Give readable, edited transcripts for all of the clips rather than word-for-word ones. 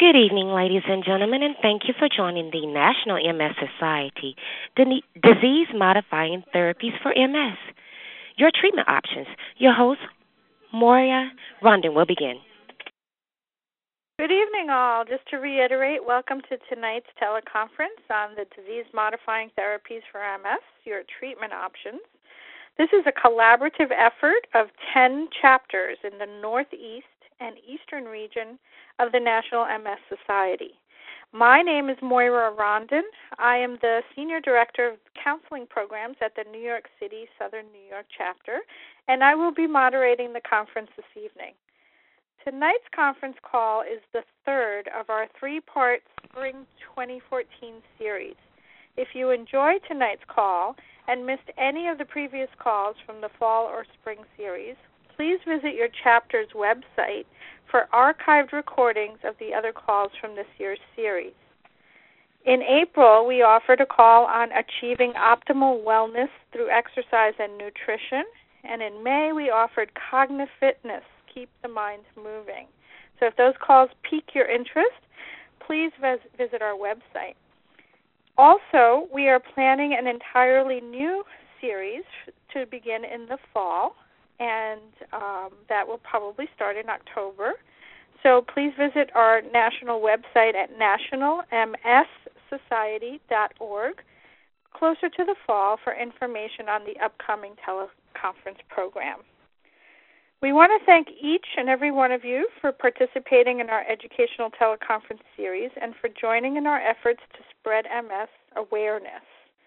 Good evening, ladies and gentlemen, and thank you for joining the National MS Society Disease Modifying Therapies for MS. Your treatment options. Your host, Moria Rondon, will begin. Good evening, all. Just to reiterate, welcome to tonight's teleconference on the Disease Modifying Therapies for MS, your treatment options. This is a collaborative effort of 10 chapters in the Northeast and Eastern region of the National MS Society. My name is Moira Rondon. I am the Senior Director of Counseling Programs at the New York City Southern New York chapter, and I will be moderating the conference this evening. Tonight's conference call is the third of our three-part Spring 2014 series. If you enjoyed tonight's call and missed any of the previous calls from the fall or spring series, please visit your chapter's website for archived recordings of the other calls from this year's series. In April, we offered a call on achieving optimal wellness through exercise and nutrition, and in May, we offered cognitive fitness, keep the mind moving. So if those calls pique your interest, please visit our website. Also, we are planning an entirely new series to begin in the fall, and that will probably start in October. So please visit our national website at nationalmssociety.org closer to the fall for information on the upcoming teleconference program. We want to thank each and every one of you for participating in our educational teleconference series and for joining in our efforts to spread MS awareness.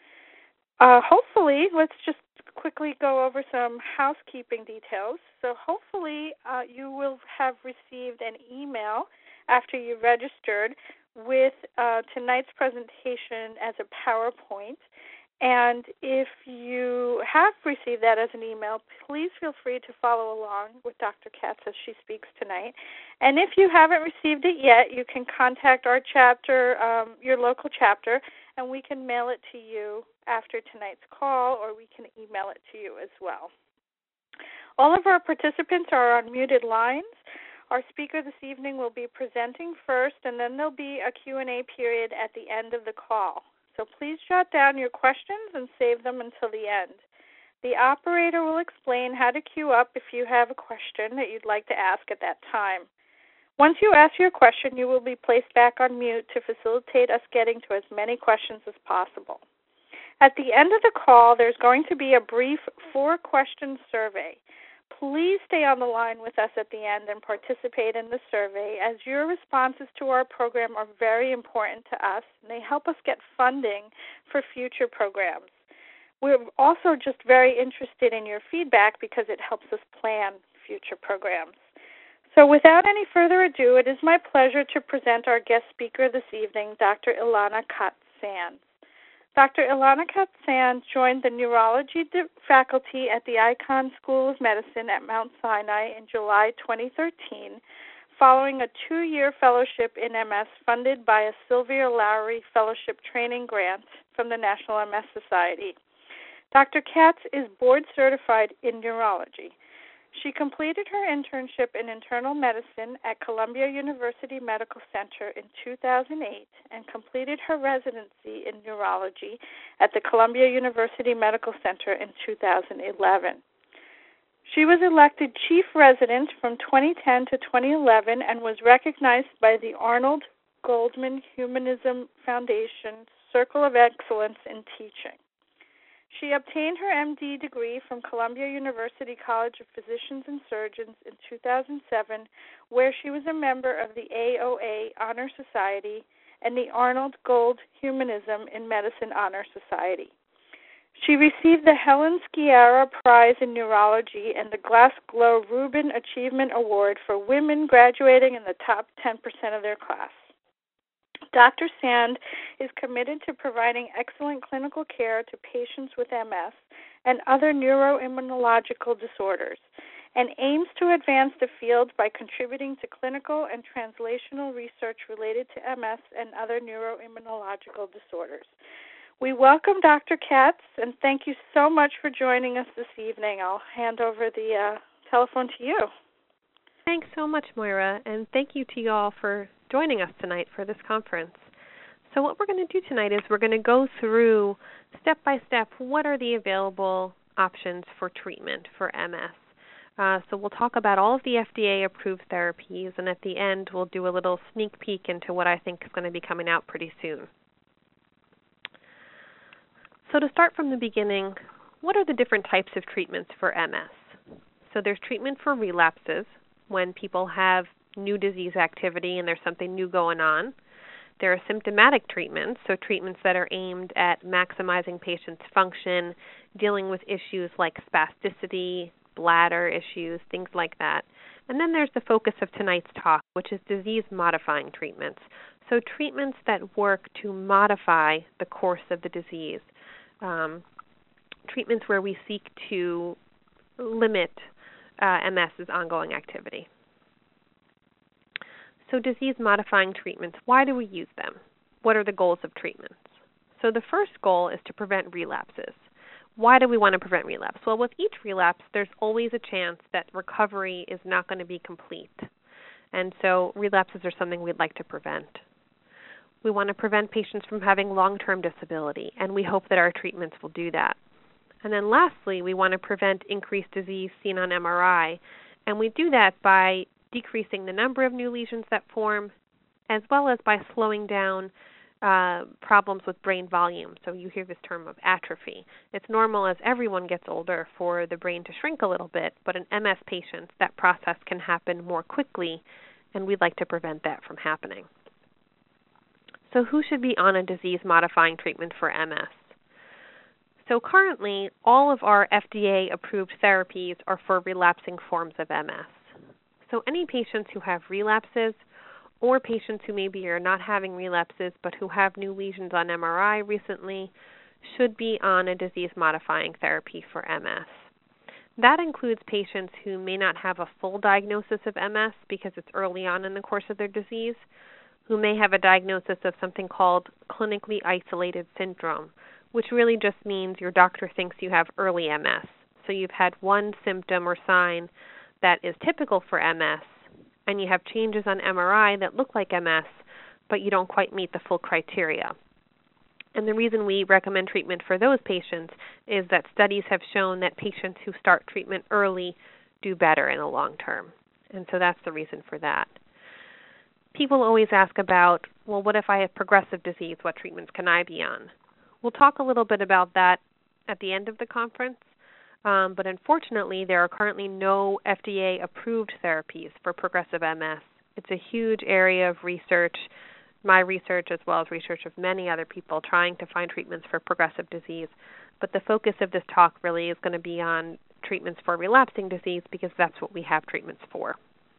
Hopefully, let's just quickly go over some housekeeping details. So hopefully you will have received an email after you registered with tonight's presentation as a PowerPoint. And if you have received that as an email, please feel free to follow along with Dr. Katz as she speaks tonight. And if you haven't received it yet, you can contact our chapter, your local chapter, and we can mail it to you after tonight's call, or we can email it to you as well. All of our participants are on muted lines. Our speaker this evening will be presenting first, and then there'll be a Q&A period at the end of the call. So please jot down your questions and save them until the end. The operator will explain how to queue up if you have a question that you'd like to ask at that time. Once you ask your question, you will be placed back on mute to facilitate us getting to as many questions as possible. At the end of the call, there's going to be a brief 4-question survey. Please stay on the line with us at the end and participate in the survey, as your responses to our program are very important to us, and they help us get funding for future programs. We're also just very interested in your feedback because it helps us plan future programs. So without any further ado, it is my pleasure to present our guest speaker this evening, Dr. Ilana Katz-Sands. Dr. Ilana Katz-Sands joined the neurology faculty at the Icahn School of Medicine at Mount Sinai in July 2013, following a 2-year fellowship in MS funded by a Sylvia Lowry Fellowship Training Grant from the National MS Society. Dr. Katz is board certified in neurology. She completed her internship in internal medicine at Columbia University Medical Center in 2008 and completed her residency in neurology at the Columbia University Medical Center in 2011. She was elected chief resident from 2010 to 2011 and was recognized by the Arnold Goldman Humanism Foundation Circle of Excellence in Teaching. She obtained her MD degree from Columbia University College of Physicians and Surgeons in 2007, where she was a member of the AOA Honor Society and the Arnold Gold Humanism in Medicine Honor Society. She received the Helen Sciarra Prize in Neurology and the Glass-Glow Rubin Achievement Award for women graduating in the top 10% of their class. Dr. Sand is committed to providing excellent clinical care to patients with MS and other neuroimmunological disorders, and aims to advance the field by contributing to clinical and translational research related to MS and other neuroimmunological disorders. We welcome Dr. Katz, and thank you so much for joining us this evening. I'll hand over the telephone to you. Thanks so much, Moira, and thank you to you all for joining us tonight for this conference. So what we're going to do tonight is we're going to go through step by step what are the available options for treatment for MS. So we'll talk about all of the FDA-approved therapies, and at the end we'll do a little sneak peek into what I think is going to be coming out pretty soon. So to start from the beginning, what are the different types of treatments for MS? So there's treatment for relapses, when people have new disease activity and there's something new going on. There are symptomatic treatments, so treatments that are aimed at maximizing patients' function, dealing with issues like spasticity, bladder issues, things like that. And then there's the focus of tonight's talk, which is disease-modifying treatments. So treatments that work to modify the course of the disease. Treatments where we seek to limit MS's ongoing activity. So disease-modifying treatments, why do we use them? What are the goals of treatments? So the first goal is to prevent relapses. Why do we want to prevent relapse? Well, with each relapse, there's always a chance that recovery is not going to be complete. And so relapses are something we'd like to prevent. We want to prevent patients from having long-term disability, and we hope that our treatments will do that. And then lastly, we want to prevent increased disease seen on MRI, and we do that by decreasing the number of new lesions that form, as well as by slowing down problems with brain volume. So you hear this term of atrophy. It's normal as everyone gets older for the brain to shrink a little bit, but in MS patients, that process can happen more quickly, and we'd like to prevent that from happening. So who should be on a disease-modifying treatment for MS? So currently, all of our FDA-approved therapies are for relapsing forms of MS. So any patients who have relapses or patients who maybe are not having relapses but who have new lesions on MRI recently should be on a disease-modifying therapy for MS. That includes patients who may not have a full diagnosis of MS because it's early on in the course of their disease, who may have a diagnosis of something called clinically isolated syndrome, which really just means your doctor thinks you have early MS. So you've had one symptom or sign that is typical for MS, and you have changes on MRI that look like MS, but you don't quite meet the full criteria. And the reason we recommend treatment for those patients is that studies have shown that patients who start treatment early do better in the long term. And so that's the reason for that. People always ask about, well, what if I have progressive disease? What treatments can I be on? We'll talk a little bit about that at the end of the conference, but unfortunately there are currently no FDA-approved therapies for progressive MS. It's a huge area of research, my research as well as research of many other people trying to find treatments for progressive disease. But the focus of this talk really is going to be on treatments for relapsing disease because that's what we have treatments for.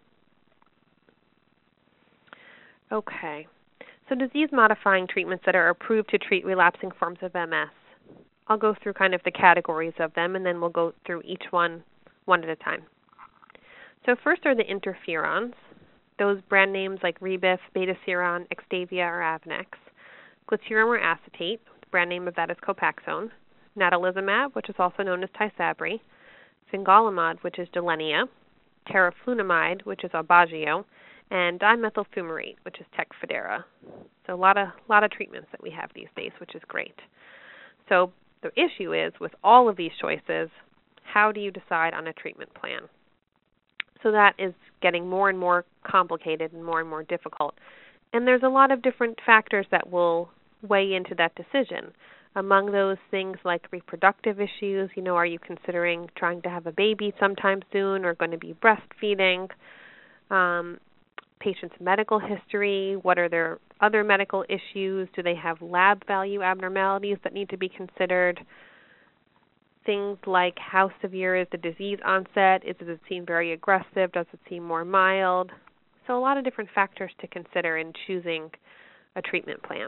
Okay, so disease-modifying treatments that are approved to treat relapsing forms of MS. I'll go through kind of the categories of them, and then we'll go through each one at a time. So first are the interferons, those brand names like Rebif, Betaseron, Extavia, or Avnex. Glatiramer or acetate, the brand name of that is Copaxone. Natalizumab, which is also known as Tysabri. Fingolimod, which is Gilenya. Teriflunomide, which is Aubagio. And dimethyl fumarate, which is Tecfidera. So a lot of treatments that we have these days, which is great. So the issue is, with all of these choices, how do you decide on a treatment plan? So that is getting more and more complicated and more difficult. And there's a lot of different factors that will weigh into that decision. Among those things like reproductive issues, are you considering trying to have a baby sometime soon or going to be breastfeeding? Patient's medical history, what are their other medical issues? Do they have lab value abnormalities that need to be considered? Things like how severe is the disease onset? Does it seem very aggressive? Does it seem more mild? So a lot of different factors to consider in choosing a treatment plan.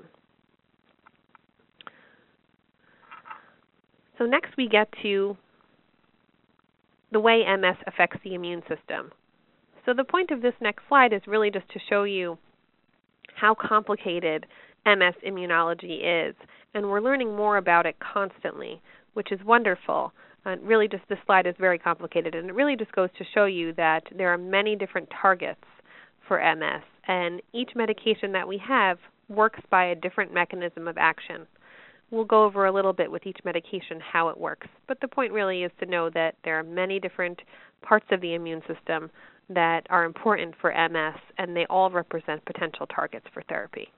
So next we get to the way MS affects the immune system. So the point of this next slide is really just to show you how complicated MS immunology is. And we're learning more about it constantly, which is wonderful. And really this slide is very complicated. And it really just goes to show you that there are many different targets for MS, and each medication that we have works by a different mechanism of action. We'll go over a little bit with each medication how it works, but the point really is to know that there are many different parts of the immune system that are important for MS, and they all represent potential targets for therapy.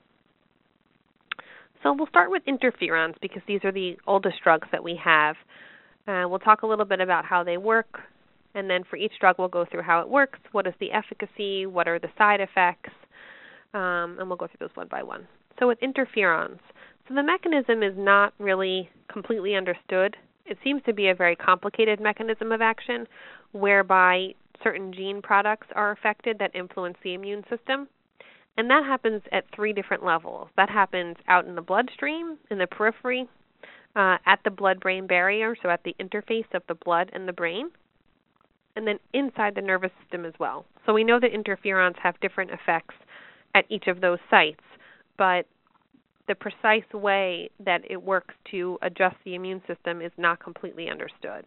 So we'll start with interferons because these are the oldest drugs that we have. We'll talk a little bit about how they work, and then for each drug we'll go through how it works, what is the efficacy, what are the side effects, and we'll go through those one by one. So with interferons, so the mechanism is not really completely understood. It seems to be a very complicated mechanism of action whereby certain gene products are affected that influence the immune system. And that happens at 3 different levels. That happens out in the bloodstream, in the periphery, at the blood-brain barrier, so at the interface of the blood and the brain, and then inside the nervous system as well. So we know that interferons have different effects at each of those sites, but the precise way that it works to adjust the immune system is not completely understood.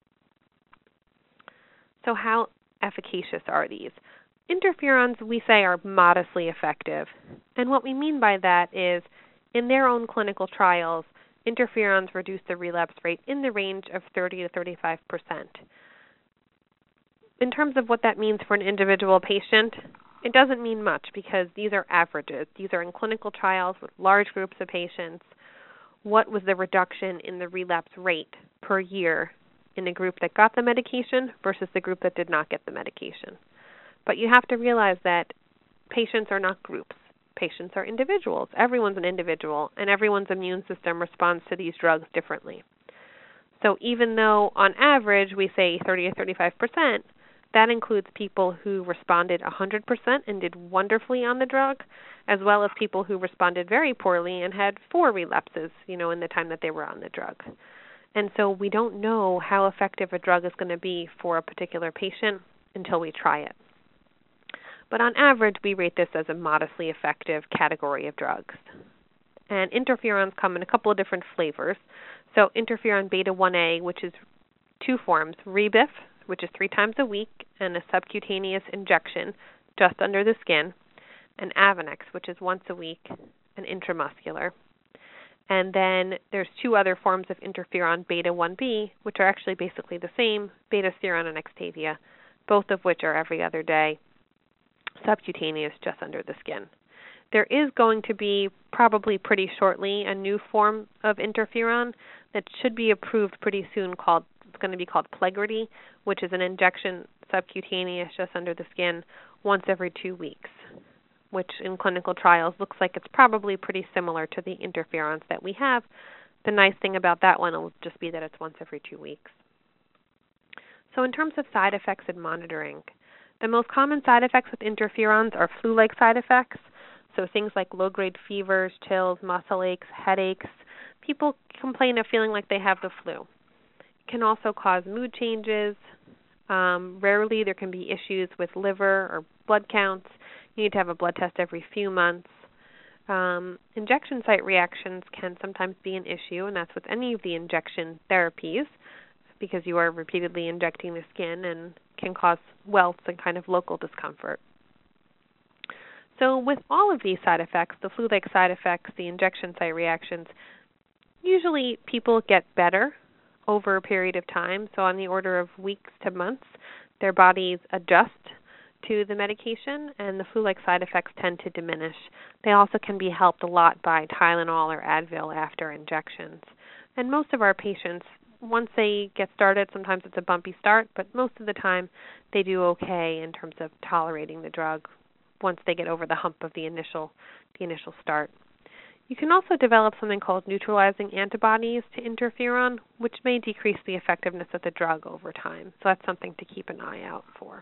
So how efficacious are these? Interferons, we say, are modestly effective. And what we mean by that is, in their own clinical trials, interferons reduce the relapse rate in the range of 30 to 35%. In terms of what that means for an individual patient, it doesn't mean much because these are averages. These are in clinical trials with large groups of patients. What was the reduction in the relapse rate per year in the group that got the medication versus the group that did not get the medication? But you have to realize that patients are not groups. Patients are individuals. Everyone's an individual, and everyone's immune system responds to these drugs differently. So even though on average we say 30 to 35%, that includes people who responded 100% and did wonderfully on the drug, as well as people who responded very poorly and had 4 relapses, in the time that they were on the drug. And so we don't know how effective a drug is going to be for a particular patient until we try it. But on average, we rate this as a modestly effective category of drugs. And interferons come in a couple of different flavors. So interferon beta-1a, which is 2 forms, Rebif, which is 3 times a week, and a subcutaneous injection just under the skin, and Avonex, which is once a week and intramuscular. And then there's 2 other forms of interferon beta-1b, which are actually basically the same, beta-seron and Extavia, both of which are every other day, subcutaneous just under the skin. There is going to be probably pretty shortly a new form of interferon that should be approved pretty soon it's going to be called Plegridy, which is an injection subcutaneous just under the skin once every 2 weeks, which in clinical trials looks like it's probably pretty similar to the interferons that we have. The nice thing about that one will just be that it's once every 2 weeks. So in terms of side effects and monitoring, the most common side effects with interferons are flu-like side effects, so things like low-grade fevers, chills, muscle aches, headaches. People complain of feeling like they have the flu. It can also cause mood changes. Rarely there can be issues with liver or blood counts. You need to have a blood test every few months. Injection site reactions can sometimes be an issue, and that's with any of the injection therapies because you are repeatedly injecting the skin and can cause welts and kind of local discomfort. So with all of these side effects, the flu-like side effects, the injection site reactions, usually people get better over a period of time. So on the order of weeks to months, their bodies adjust to the medication and the flu-like side effects tend to diminish. They also can be helped a lot by Tylenol or Advil after injections. And most of our patients, once they get started, sometimes it's a bumpy start, but most of the time they do okay in terms of tolerating the drug once they get over the hump of the initial start. You can also develop something called neutralizing antibodies to interferon, which may decrease the effectiveness of the drug over time. So that's something to keep an eye out for.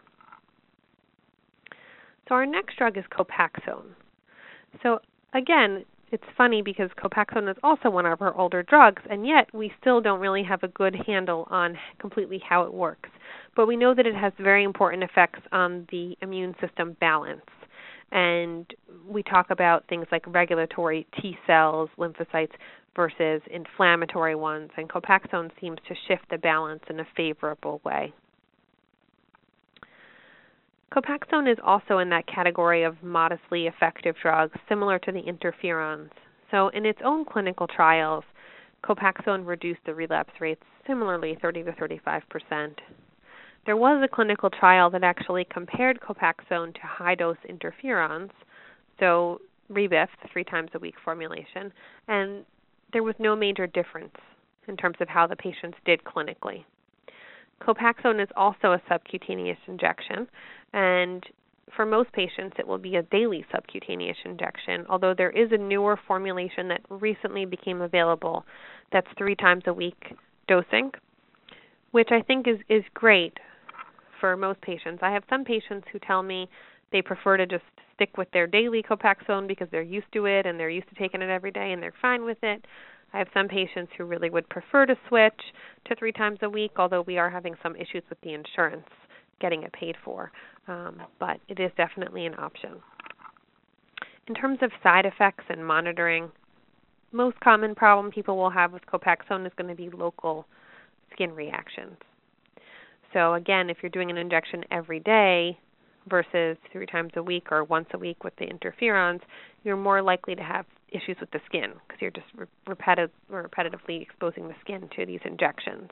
So our next drug is Copaxone. So again, it's funny because Copaxone is also one of our older drugs, and yet we still don't really have a good handle on completely how it works. But we know that it has very important effects on the immune system balance. And we talk about things like regulatory T cells, lymphocytes, versus inflammatory ones, and Copaxone seems to shift the balance in a favorable way. Copaxone is also in that category of modestly effective drugs, similar to the interferons. So in its own clinical trials, Copaxone reduced the relapse rates similarly 30 to 35%. There was a clinical trial that actually compared Copaxone to high-dose interferons, so Rebif, the 3 times a week formulation, and there was no major difference in terms of how the patients did clinically. Copaxone is also a subcutaneous injection, and for most patients it will be a daily subcutaneous injection, although there is a newer formulation that recently became available that's 3 times a week dosing, which I think is great for most patients. I have some patients who tell me they prefer to just stick with their daily Copaxone because they're used to it and they're used to taking it every day and they're fine with it. I have some patients who really would prefer to switch to 3 times a week, although we are having some issues with the insurance getting it paid for. But it is definitely an option. In terms of side effects and monitoring, most common problem people will have with Copaxone is going to be local skin reactions. So again, if you're doing an injection every day versus 3 times a week or once a week with the interferons, you're more likely to have issues with the skin because you're just repetitively exposing the skin to these injections.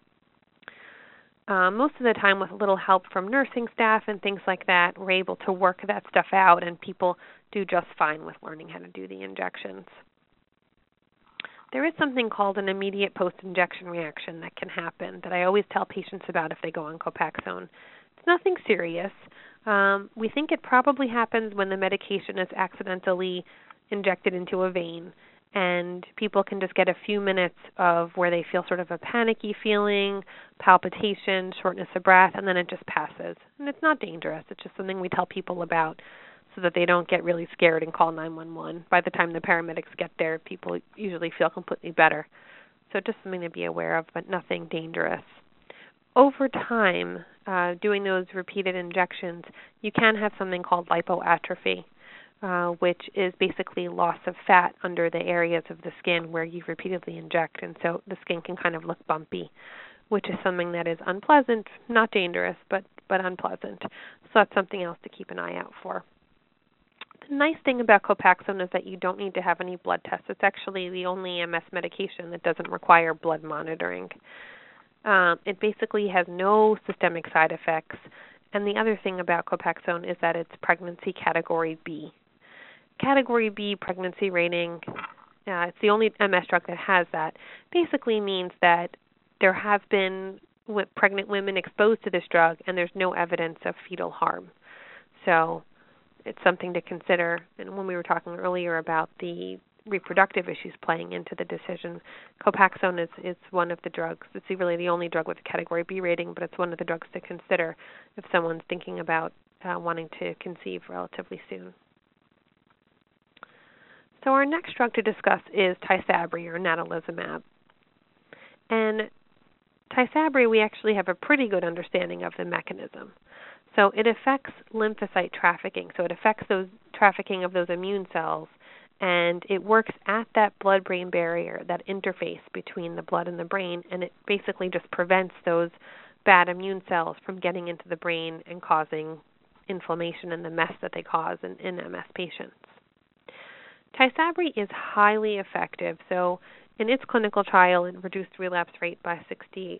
Most of the time, with a little help from nursing staff and things like that, we're able to work that stuff out, and people do just fine with learning how to do the injections. There is something called an immediate post-injection reaction that can happen that I always tell patients about if they go on Copaxone. It's nothing serious. We think it probably happens when the medication is accidentally injected into a vein, and people can just get a few minutes of where they feel sort of a panicky feeling, palpitation, shortness of breath, and then it just passes. And it's not dangerous. It's just something we tell people about so that they don't get really scared and call 911. By the time the paramedics get there, people usually feel completely better. So just something to be aware of, but nothing dangerous. Over time, doing those repeated injections, you can have something called lipoatrophy, which is basically loss of fat under the areas of the skin where you repeatedly inject, and so the skin can kind of look bumpy, which is something that is unpleasant, not dangerous, but unpleasant. So that's something else to keep an eye out for. The nice thing about Copaxone is that you don't need to have any blood tests. It's actually the only MS medication that doesn't require blood monitoring. It basically has no systemic side effects. And the other thing about Copaxone is that it's pregnancy category B. Category B pregnancy rating, it's the only MS drug that has that, basically means that there have been pregnant women exposed to this drug and there's no evidence of fetal harm. So it's something to consider. And when we were talking earlier about the reproductive issues playing into the decision, Copaxone is one of the drugs. It's really the only drug with a Category B rating, but it's one of the drugs to consider if someone's thinking about wanting to conceive relatively soon. So our next drug to discuss is Tysabri, or natalizumab. And Tysabri, we actually have a pretty good understanding of the mechanism. So it affects lymphocyte trafficking. So it affects those trafficking of those immune cells, and it works at that blood-brain barrier, that interface between the blood and the brain, and it basically just prevents those bad immune cells from getting into the brain and causing inflammation and the mess that they cause in MS patients. Tysabri is highly effective. So in its clinical trial, it reduced relapse rate by 68%.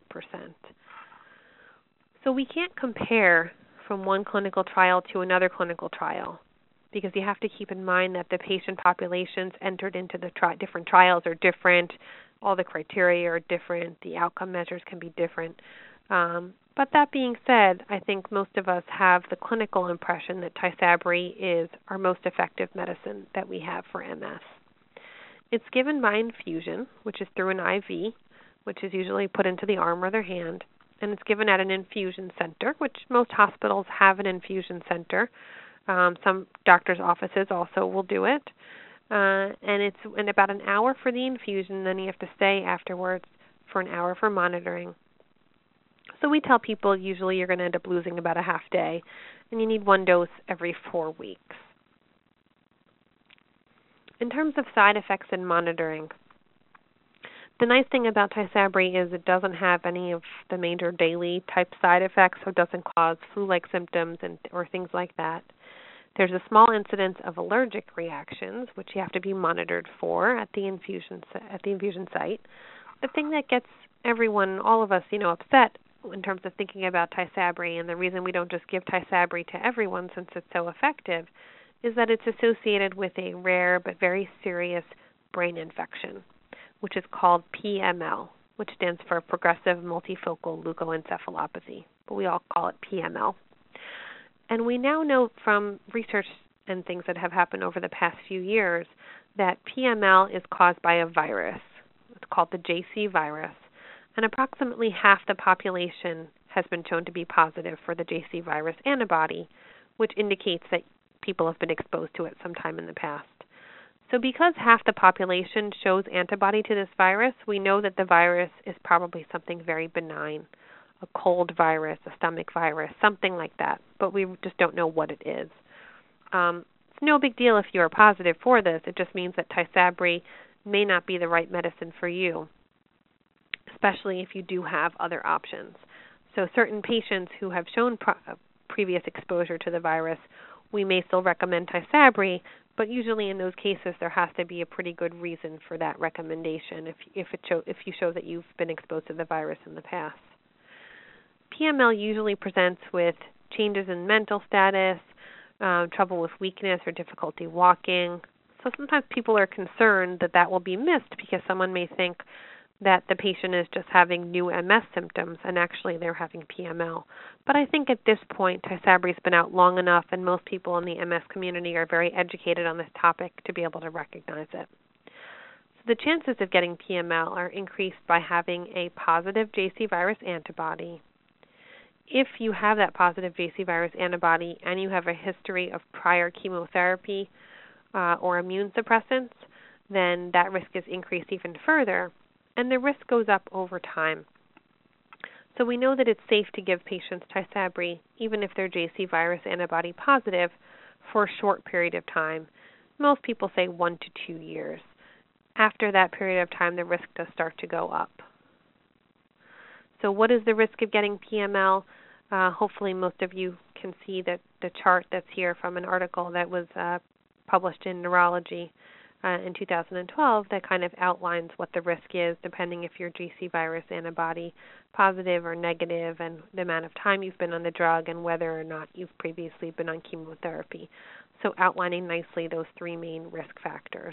So we can't compare from one clinical trial to another clinical trial, because you have to keep in mind that the patient populations entered into the different trials are different, all the criteria are different, the outcome measures can be different. But that being said, I think most of us have the clinical impression that Tysabri is our most effective medicine that we have for MS. It's given by infusion, which is through an IV, which is usually put into the arm or their hand, and it's given at an infusion center, which most hospitals have an infusion center. Some doctors' offices also will do it. And it's in about an hour for the infusion, then you have to stay afterwards for an hour for monitoring. So we tell people usually you're going to end up losing about a half day, and you need one dose every 4 weeks. In terms of side effects and monitoring, The nice thing about Tysabri is it doesn't have any of the major daily type side effects, so it doesn't cause flu-like symptoms or things like that. There's a small incidence of allergic reactions, which you have to be monitored for at the infusion site. The thing that gets everyone, all of us, upset in terms of thinking about Tysabri, and the reason we don't just give Tysabri to everyone since it's so effective, is that it's associated with a rare but very serious brain infection, which is called PML, which stands for Progressive Multifocal Leukoencephalopathy, but we all call it PML. And we now know from research and things that have happened over the past few years that PML is caused by a virus. It's called the JC virus, and approximately half the population has been shown to be positive for the JC virus antibody, which indicates that people have been exposed to it sometime in the past. So because half the population shows antibody to this virus, we know that the virus is probably something very benign, a cold virus, a stomach virus, something like that, but we just don't know what it is. It's no big deal if you are positive for this. It just means that Tysabri may not be the right medicine for you, especially if you do have other options. So certain patients who have shown previous exposure to the virus, we may still recommend Tysabri, but usually in those cases there has to be a pretty good reason for that recommendation if you show that you've been exposed to the virus in the past. PML usually presents with changes in mental status, trouble with weakness or difficulty walking. So sometimes people are concerned that that will be missed because someone may think that the patient is just having new MS symptoms and actually they're having PML. But I think at this point, Tysabri's been out long enough and most people in the MS community are very educated on this topic to be able to recognize it. So the chances of getting PML are increased by having a positive JC virus antibody. If you have that positive JC virus antibody and you have a history of prior chemotherapy or immune suppressants, then that risk is increased even further, and the risk goes up over time. So we know that it's safe to give patients Tysabri even if they're JC virus antibody positive for a short period of time. Most people say 1 to 2 years. After that period of time, the risk does start to go up. So what is the risk of getting PML? Hopefully most of you can see that the chart that's here from an article that was published in Neurology in 2012 that kind of outlines what the risk is depending if you're JC virus antibody positive or negative and the amount of time you've been on the drug and whether or not you've previously been on chemotherapy. So outlining nicely those three main risk factors.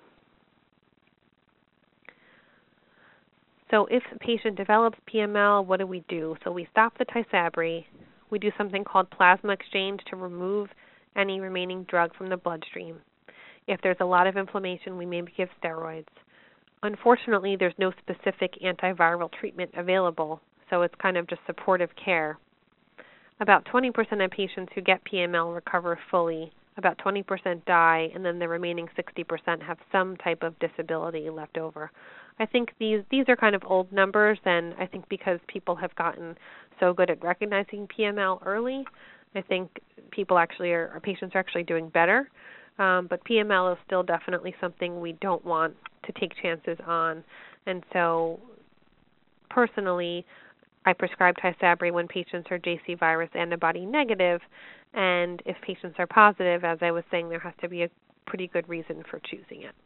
So if a patient develops PML, what do? So we stop the Tysabri. We do something called plasma exchange to remove any remaining drug from the bloodstream. If there's a lot of inflammation, we may give steroids. Unfortunately, there's no specific antiviral treatment available, so it's kind of just supportive care. About 20% of patients who get PML recover fully. About 20% die, and then the remaining 60% have some type of disability left over. I think these are kind of old numbers, and I think because people have gotten so good at recognizing PML early, I think patients are actually doing better. But PML is still definitely something we don't want to take chances on. And so personally, I prescribe Tysabri when patients are JC virus antibody negative, and if patients are positive, as I was saying, there has to be a pretty good reason for choosing it.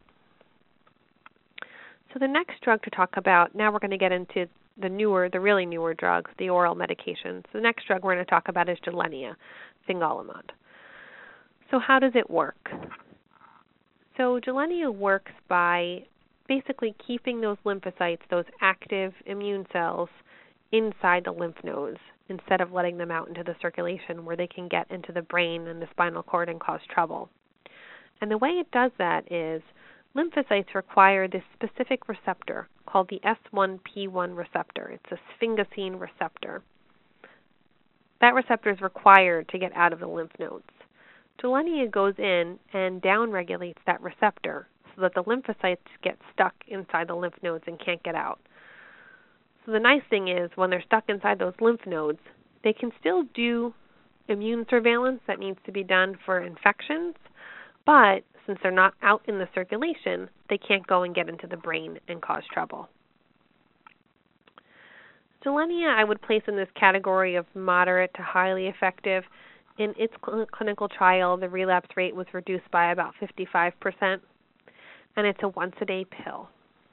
So the next drug to talk about, now we're going to get into the really newer drugs, the oral medications. The next drug we're going to talk about is Gilenya, fingolimod. So how does it work? So Gilenya works by basically keeping those lymphocytes, those active immune cells, inside the lymph nodes instead of letting them out into the circulation where they can get into the brain and the spinal cord and cause trouble. And the way it does that is lymphocytes require this specific receptor called the S1P1 receptor. It's a sphingosine receptor. That receptor is required to get out of the lymph nodes. Gilenya goes in and downregulates that receptor so that the lymphocytes get stuck inside the lymph nodes and can't get out. So the nice thing is when they're stuck inside those lymph nodes, they can still do immune surveillance that needs to be done for infections, but since they're not out in the circulation, they can't go and get into the brain and cause trouble. Gilenya I would place in this category of moderate to highly effective. In its clinical trial, the relapse rate was reduced by about 55%, and it's a once-a-day pill.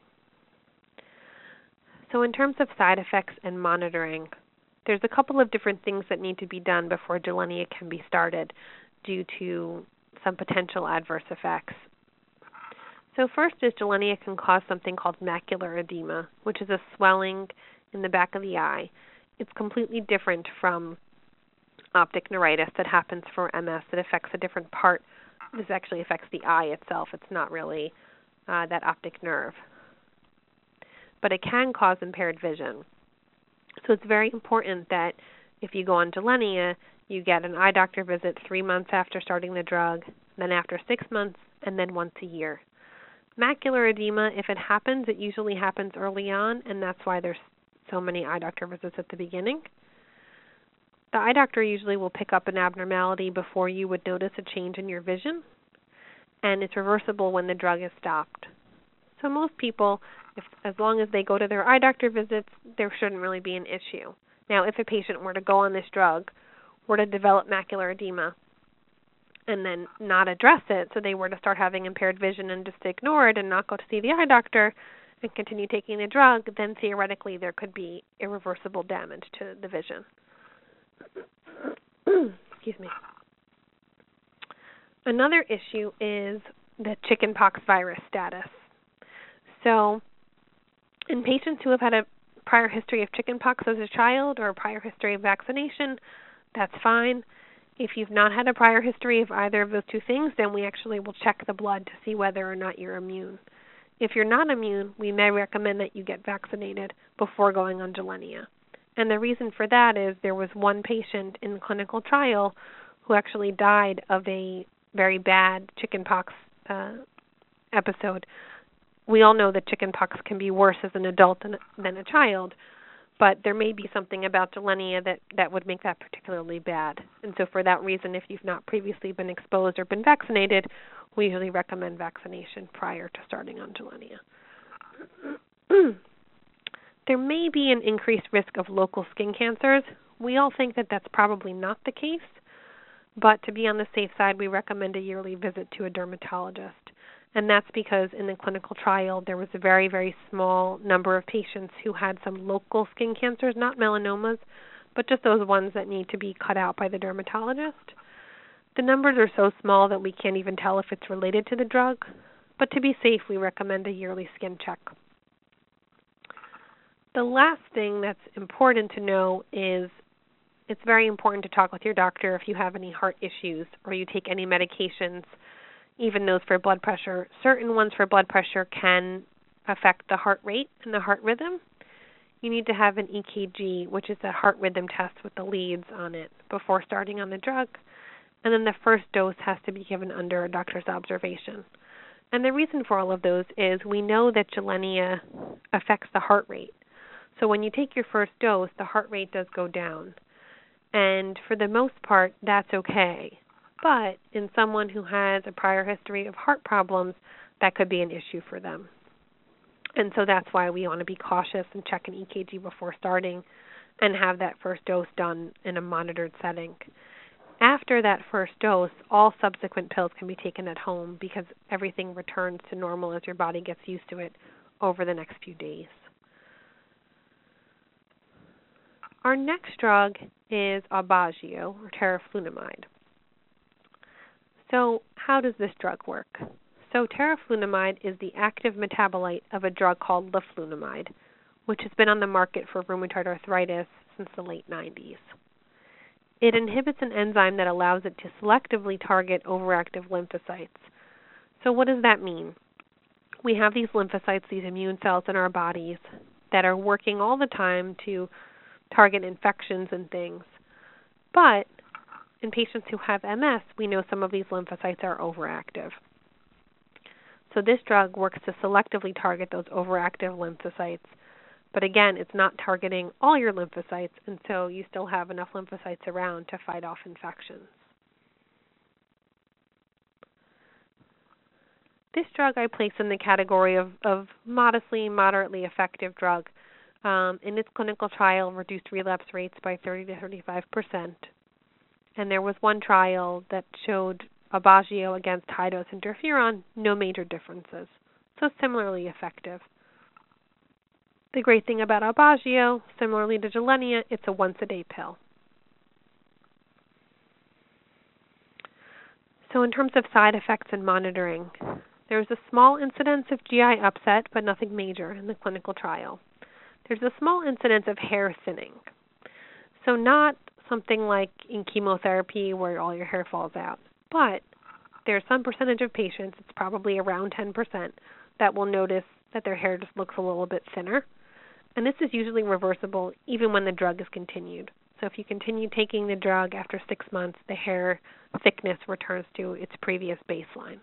So in terms of side effects and monitoring, there's a couple of different things that need to be done before Gilenya can be started due to some potential adverse effects. So first is Gilenya can cause something called macular edema, which is a swelling in the back of the eye. It's completely different from optic neuritis that happens for MS. It affects a different part. This actually affects the eye itself. It's not really that optic nerve. But it can cause impaired vision. So it's very important that if you go on Gilenya, you get an eye doctor visit 3 months after starting the drug, then after 6 months, and then once a year. Macular edema, if it happens, it usually happens early on, and that's why there's so many eye doctor visits at the beginning. The eye doctor usually will pick up an abnormality before you would notice a change in your vision, and it's reversible when the drug is stopped. So most people, as long as they go to their eye doctor visits, there shouldn't really be an issue. Now, if a patient were to go on this drug, were to develop macular edema, and then not address it, so they were to start having impaired vision and just ignore it and not go to see the eye doctor and continue taking the drug, then theoretically there could be irreversible damage to the vision. Excuse me. Another issue is the chickenpox virus status. So in patients who have had a prior history of chickenpox as a child or a prior history of vaccination, that's fine. If you've not had a prior history of either of those two things, then we actually will check the blood to see whether or not you're immune. If you're not immune, we may recommend that you get vaccinated before going on Gilenya. And the reason for that is there was one patient in the clinical trial who actually died of a very bad chickenpox episode. We all know that chickenpox can be worse as an adult than a child, but there may be something about Gilenya that would make that particularly bad. And so for that reason, if you've not previously been exposed or been vaccinated, we usually recommend vaccination prior to starting on Gilenya. There may be an increased risk of local skin cancers. We all think that that's probably not the case, but to be on the safe side, we recommend a yearly visit to a dermatologist. And that's because in the clinical trial, there was a very, very small number of patients who had some local skin cancers, not melanomas, but just those ones that need to be cut out by the dermatologist. The numbers are so small that we can't even tell if it's related to the drug, but to be safe, we recommend a yearly skin check. The last thing that's important to know is it's very important to talk with your doctor if you have any heart issues or you take any medications, even those for blood pressure. Certain ones for blood pressure can affect the heart rate and the heart rhythm. You need to have an EKG, which is a heart rhythm test with the leads on it, before starting on the drug. And then the first dose has to be given under a doctor's observation. And the reason for all of those is we know that Gilenya affects the heart rate. So when you take your first dose, the heart rate does go down. And for the most part, that's okay. But in someone who has a prior history of heart problems, that could be an issue for them. And so that's why we want to be cautious and check an EKG before starting and have that first dose done in a monitored setting. After that first dose, all subsequent pills can be taken at home because everything returns to normal as your body gets used to it over the next few days. Our next drug is Aubagio, or teriflunomide. So how does this drug work? So teriflunomide is the active metabolite of a drug called leflunomide, which has been on the market for rheumatoid arthritis since the late 90s. It inhibits an enzyme that allows it to selectively target overactive lymphocytes. So what does that mean? We have these lymphocytes, these immune cells in our bodies that are working all the time to target infections and things. But in patients who have MS, we know some of these lymphocytes are overactive. So this drug works to selectively target those overactive lymphocytes. But again, it's not targeting all your lymphocytes, and so you still have enough lymphocytes around to fight off infections. This drug I place in the category of modestly, moderately effective drug. in its clinical trial reduced relapse rates by 30 to 35%. And there was one trial that showed Aubagio against high-dose interferon, no major differences. So similarly effective. The great thing about Aubagio, similarly to Gilenya, it's a once-a-day pill. So in terms of side effects and monitoring, there's a small incidence of GI upset, but nothing major in the clinical trial. There's a small incidence of hair thinning. So not something like in chemotherapy where all your hair falls out, but there's some percentage of patients, it's probably around 10%, that will notice that their hair just looks a little bit thinner. And this is usually reversible even when the drug is continued. So if you continue taking the drug after 6 months, the hair thickness returns to its previous baseline.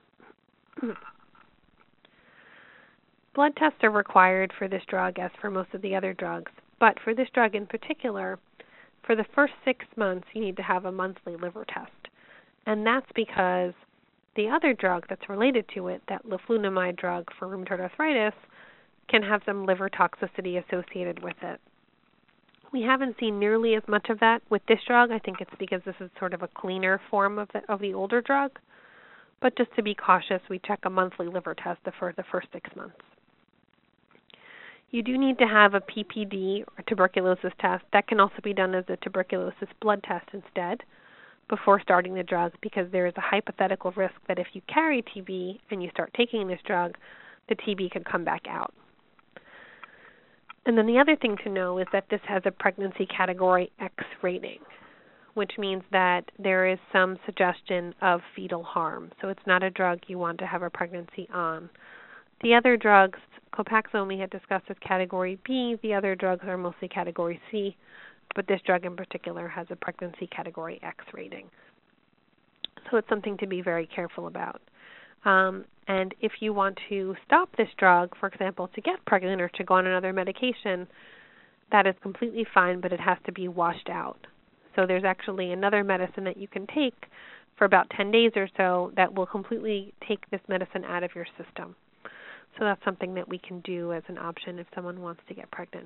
Blood tests are required for this drug as for most of the other drugs, but for this drug in particular, for the first 6 months you need to have a monthly liver test. And that's because the other drug that's related to it, that leflunomide drug for rheumatoid arthritis, can have some liver toxicity associated with it. We haven't seen nearly as much of that with this drug. I think it's because this is sort of a cleaner form of the older drug. But just to be cautious, we check a monthly liver test for the first 6 months. You do need to have a PPD, or tuberculosis test. That can also be done as a tuberculosis blood test instead before starting the drug, because there is a hypothetical risk that if you carry TB and you start taking this drug, the TB could come back out. And then the other thing to know is that this has a pregnancy category X rating, which means that there is some suggestion of fetal harm. So it's not a drug you want to have a pregnancy on. The other drugs, Copaxone we had discussed as category B. The other drugs are mostly category C, but this drug in particular has a pregnancy category X rating. So it's something to be very careful about. And if you want to stop this drug, for example, to get pregnant or to go on another medication, that is completely fine, but it has to be washed out. So there's actually another medicine that you can take for about 10 days or so that will completely take this medicine out of your system. So that's something that we can do as an option if someone wants to get pregnant.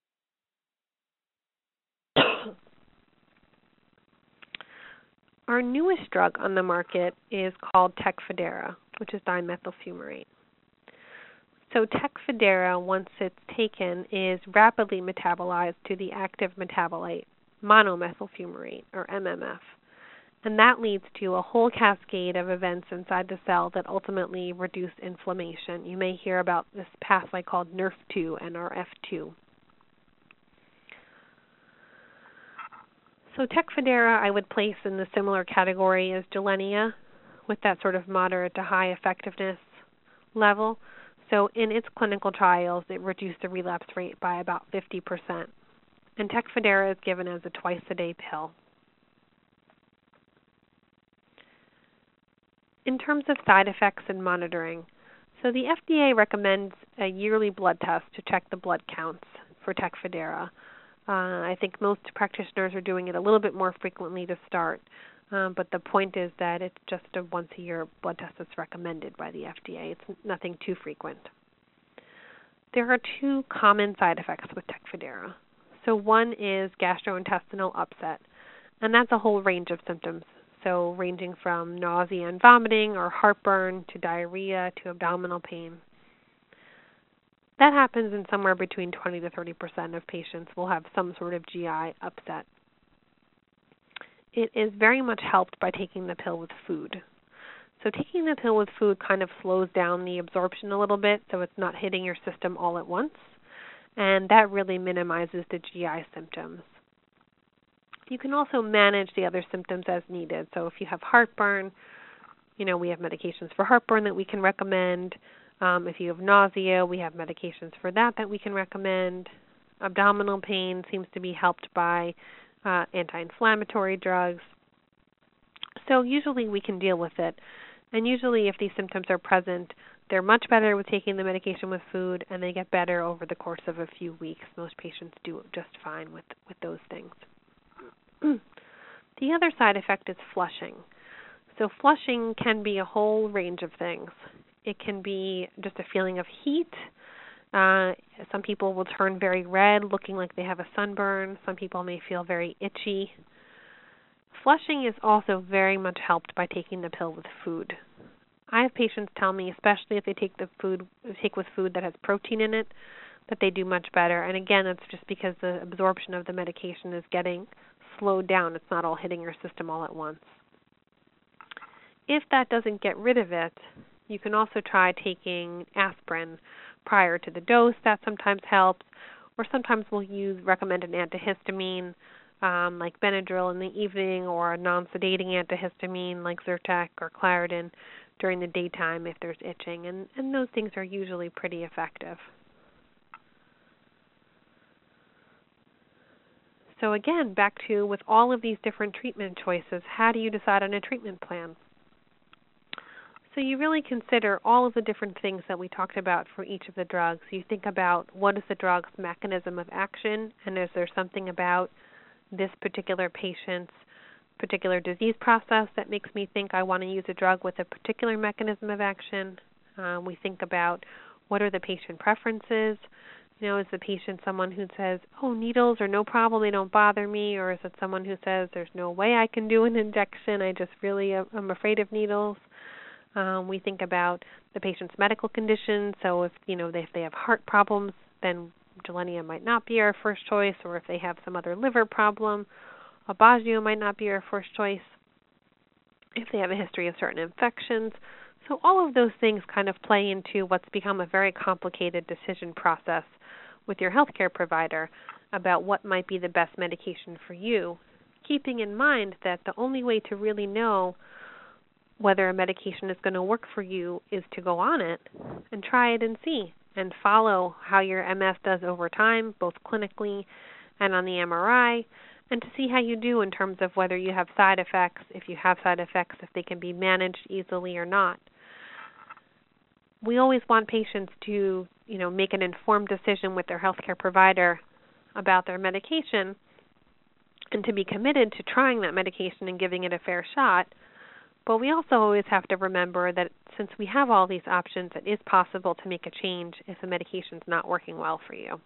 Our newest drug on the market is called Tecfidera, which is dimethyl fumarate. So Tecfidera, once it's taken, is rapidly metabolized to the active metabolite, monomethyl fumarate, or MMF. And that leads to a whole cascade of events inside the cell that ultimately reduce inflammation. You may hear about this pathway called NRF2 and NRF2. So Tecfidera I would place in the similar category as Gilenya, with that sort of moderate to high effectiveness level. So in its clinical trials, it reduced the relapse rate by about 50%. And Tecfidera is given as a twice-a-day pill. In terms of side effects and monitoring, so the FDA recommends a yearly blood test to check the blood counts for Tecfidera. I think most practitioners are doing it a little bit more frequently to start, but the point is that it's just a once-a-year blood test that's recommended by the FDA. It's nothing too frequent. There are two common side effects with Tecfidera. So one is gastrointestinal upset, and that's a whole range of symptoms. So ranging from nausea and vomiting or heartburn to diarrhea to abdominal pain. That happens in somewhere between 20 to 30% of patients will have some sort of GI upset. It is very much helped by taking the pill with food. So taking the pill with food kind of slows down the absorption a little bit, so it's not hitting your system all at once, and that really minimizes the GI symptoms. You can also manage the other symptoms as needed. So if you have heartburn, we have medications for heartburn that we can recommend. If you have nausea, we have medications for that we can recommend. Abdominal pain seems to be helped by anti-inflammatory drugs. So usually we can deal with it. And usually if these symptoms are present, they're much better with taking the medication with food, and they get better over the course of a few weeks. Most patients do just fine with those things. The other side effect is flushing. So flushing can be a whole range of things. It can be just a feeling of heat. Some people will turn very red, looking like they have a sunburn. Some people may feel very itchy. Flushing is also very much helped by taking the pill with food. I have patients tell me, especially if they take with food that has protein in it, that they do much better. And again, it's just because the absorption of the medication is getting slowed down. It's not all hitting your system all at once. If that doesn't get rid of it, you can also try taking aspirin prior to the dose. That sometimes helps. Or sometimes we'll recommend an antihistamine like Benadryl in the evening, or a non-sedating antihistamine like Zyrtec or Claritin during the daytime if there's itching. And those things are usually pretty effective. So again, back to with all of these different treatment choices, how do you decide on a treatment plan? So you really consider all of the different things that we talked about for each of the drugs. You think about what is the drug's mechanism of action, and is there something about this particular patient's particular disease process that makes me think I want to use a drug with a particular mechanism of action. We think about what are the patient preferences. Is the patient someone who says, oh, needles are no problem, they don't bother me, or is it someone who says there's no way I can do an injection, I just really am afraid of needles? We think about the patient's medical condition, so if they have heart problems, then Gilenya might not be our first choice, or if they have some other liver problem, Aubagio might not be our first choice. If they have a history of certain infections. So all of those things kind of play into what's become a very complicated decision process with your healthcare provider about what might be the best medication for you, keeping in mind that the only way to really know whether a medication is going to work for you is to go on it and try it and see, and follow how your MS does over time, both clinically and on the MRI, and to see how you do in terms of whether you have side effects, if you have side effects, if they can be managed easily or not. We always want patients to, make an informed decision with their healthcare provider about their medication and to be committed to trying that medication and giving it a fair shot. But we also always have to remember that since we have all these options, it is possible to make a change if the medication is not working well for you.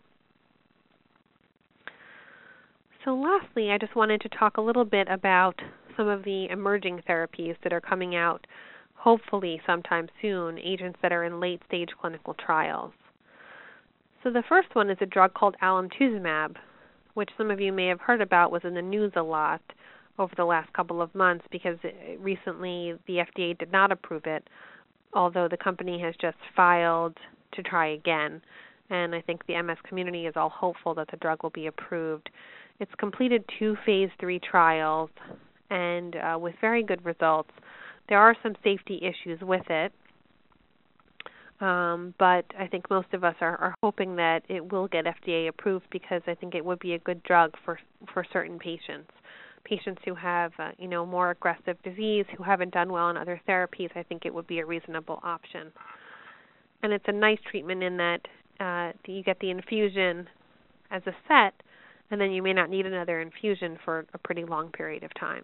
So lastly, I just wanted to talk a little bit about some of the emerging therapies that are coming out, hopefully sometime soon, agents that are in late-stage clinical trials. So the first one is a drug called alemtuzumab, which some of you may have heard about, was in the news a lot over the last couple of months because recently the FDA did not approve it, although the company has just filed to try again. And I think the MS community is all hopeful that the drug will be approved. It's completed 2 phase 3 trials, and with very good results. There are some safety issues with it, but I think most of us are hoping that it will get FDA approved because I think it would be a good drug for certain patients. Patients who have, more aggressive disease, who haven't done well on other therapies, I think it would be a reasonable option. And it's a nice treatment in that you get the infusion as a set, and then you may not need another infusion for a pretty long period of time.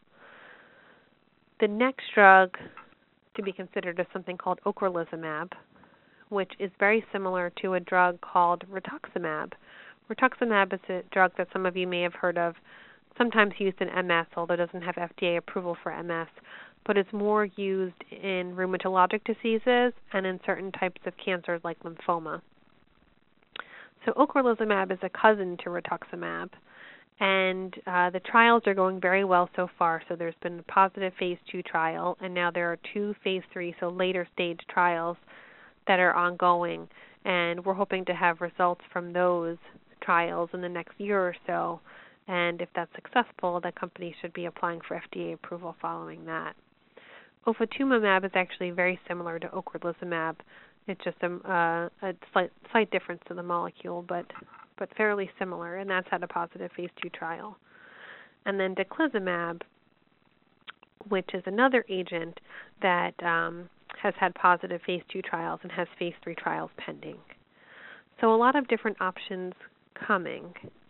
The next drug to be considered is something called ocrelizumab, which is very similar to a drug called rituximab. Rituximab is a drug that some of you may have heard of, sometimes used in MS, although it doesn't have FDA approval for MS, but it's more used in rheumatologic diseases and in certain types of cancers like lymphoma. So ocrelizumab is a cousin to rituximab, and the trials are going very well so far. So there's been a positive phase 2 trial, and now there are 2 phase 3, so later stage trials that are ongoing, and we're hoping to have results from those trials in the next year or so. And if that's successful, the company should be applying for FDA approval following that. Ofatumumab is actually very similar to ocrelizumab. It's just a slight difference in the molecule, but fairly similar, and that's had a positive phase 2 trial. And then daclizumab, which is another agent that has had positive phase 2 trials and has phase 3 trials pending. So a lot of different options coming.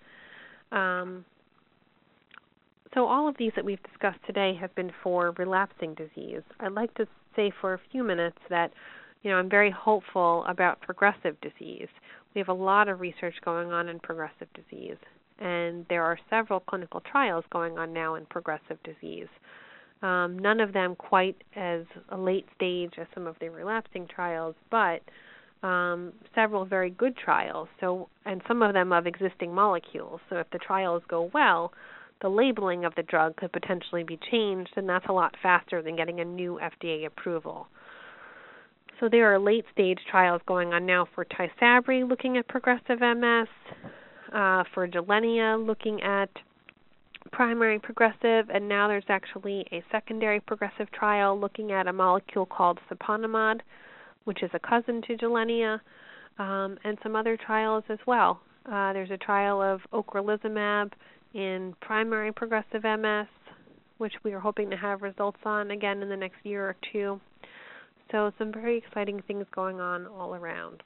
So all of these that we've discussed today have been for relapsing disease. I'd like to say for a few minutes that I'm very hopeful about progressive disease. We have a lot of research going on in progressive disease, and there are several clinical trials going on now in progressive disease. None of them quite as a late stage as some of the relapsing trials, but several very good trials. And some of them of existing molecules. So if the trials go well, the labeling of the drug could potentially be changed, and that's a lot faster than getting a new FDA approval. So there are late-stage trials going on now for Tysabri looking at progressive MS, for Gilenya looking at primary progressive, and now there's actually a secondary progressive trial looking at a molecule called Siponimod, which is a cousin to Gilenya, and some other trials as well. There's a trial of ocrelizumab in primary progressive MS, which we are hoping to have results on again in the next year or two. So some very exciting things going on all around.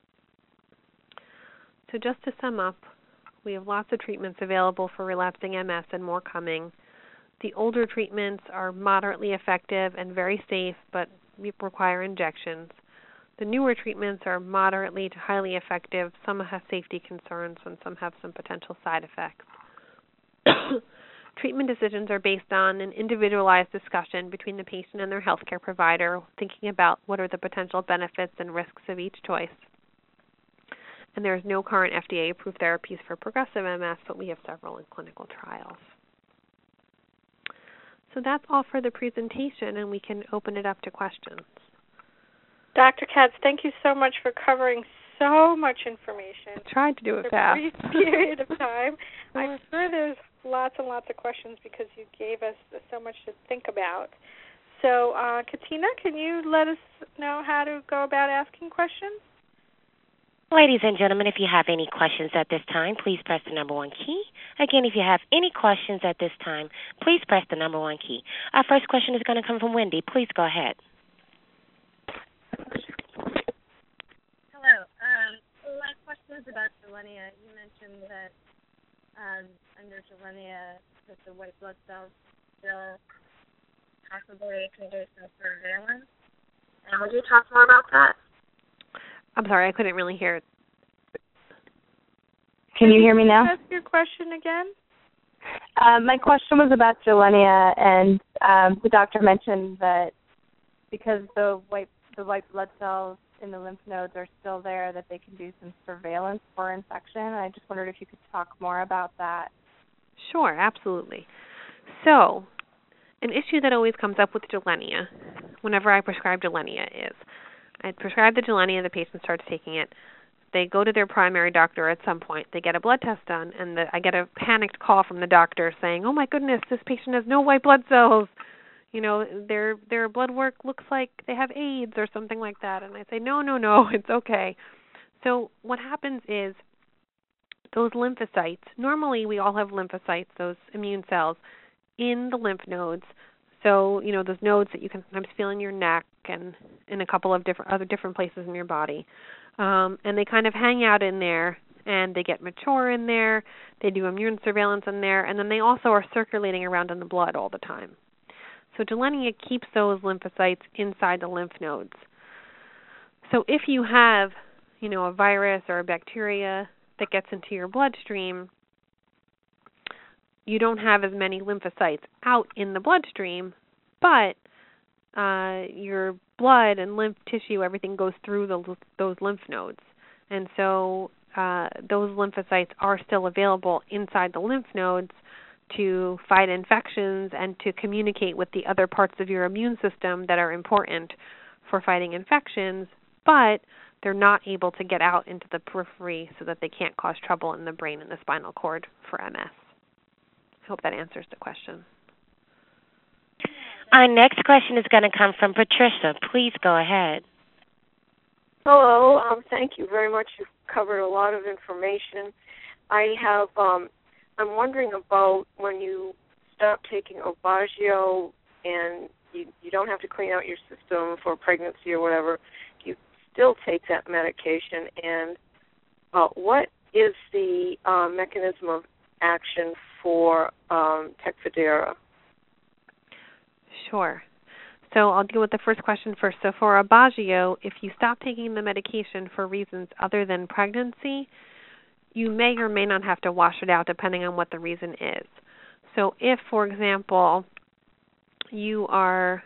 So just to sum up, we have lots of treatments available for relapsing MS and more coming. The older treatments are moderately effective and very safe, but require injections. The newer treatments are moderately to highly effective. Some have safety concerns and some have some potential side effects. Treatment decisions are based on an individualized discussion between the patient and their healthcare provider, thinking about what are the potential benefits and risks of each choice. And there is no current FDA-approved therapies for progressive MS, but we have several in clinical trials. So that's all for the presentation, and we can open it up to questions. Dr. Katz, thank you so much for covering so much information. I tried to do it fast. In a brief period of time. I'm sure there's lots and lots of questions because you gave us so much to think about. So, Katina, can you let us know how to go about asking questions? Ladies and gentlemen, if you have any questions at this time, please press the number 1 key. Again, if you have any questions at this time, please press the number 1 key. Our first question is going to come from Wendy. Please go ahead. Hello. My question is about Gilenya. You mentioned that under Gilenya, that the white blood cells still possibly can do some surveillance. And would you talk more about that? I'm sorry, I couldn't really hear it. Can you hear me now? Ask your question again. My question was about Gilenya, and the doctor mentioned that because the white blood cells in the lymph nodes are still there, that they can do some surveillance for infection. I just wondered if you could talk more about that. Sure, absolutely. So, an issue that always comes up with Gilenya, whenever I prescribe Gilenya, is I prescribe the Gilenya, the patient starts taking it, they go to their primary doctor at some point, they get a blood test done, and I get a panicked call from the doctor saying, oh my goodness, this patient has no white blood cells. Their blood work looks like they have AIDS or something like that. And I say, no, it's okay. So what happens is those lymphocytes, normally we all have lymphocytes, those immune cells, in the lymph nodes. So, those nodes that you can sometimes feel in your neck and in a couple of different places in your body. And they kind of hang out in there, and they get mature in there. They do immune surveillance in there, and then they also are circulating around in the blood all the time. So Gilenya keeps those lymphocytes inside the lymph nodes. So if you have, a virus or a bacteria that gets into your bloodstream, you don't have as many lymphocytes out in the bloodstream, but your blood and lymph tissue, everything goes through those lymph nodes. And so those lymphocytes are still available inside the lymph nodes to fight infections and to communicate with the other parts of your immune system that are important for fighting infections, but they're not able to get out into the periphery so that they can't cause trouble in the brain and the spinal cord for MS. I hope that answers the question. Our next question is going to come from Patricia. Please go ahead. Hello. Thank you very much. You've covered a lot of information. I'm wondering about when you stop taking Aubagio and you don't have to clean out your system for pregnancy or whatever, you still take that medication. And what is the mechanism of action for Tecfidera? Sure. So I'll deal with the first question first. So for Aubagio, if you stop taking the medication for reasons other than pregnancy, you may or may not have to wash it out depending on what the reason is. So if, for example, you are